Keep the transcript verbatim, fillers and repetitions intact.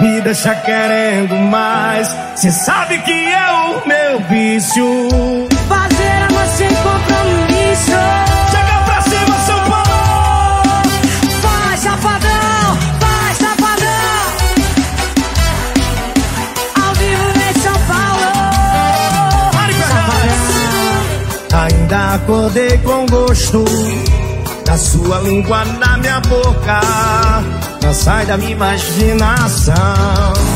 me deixa querendo mais. Cê sabe que é o meu vício. Fazer amor sem compromisso. Chega pra cima, São Paulo. Vai, safadão, vai, safadão. Ao vivo em São Paulo. Safadão. Ainda acordei com gosto da sua língua na minha boca. Não sai da minha imaginação.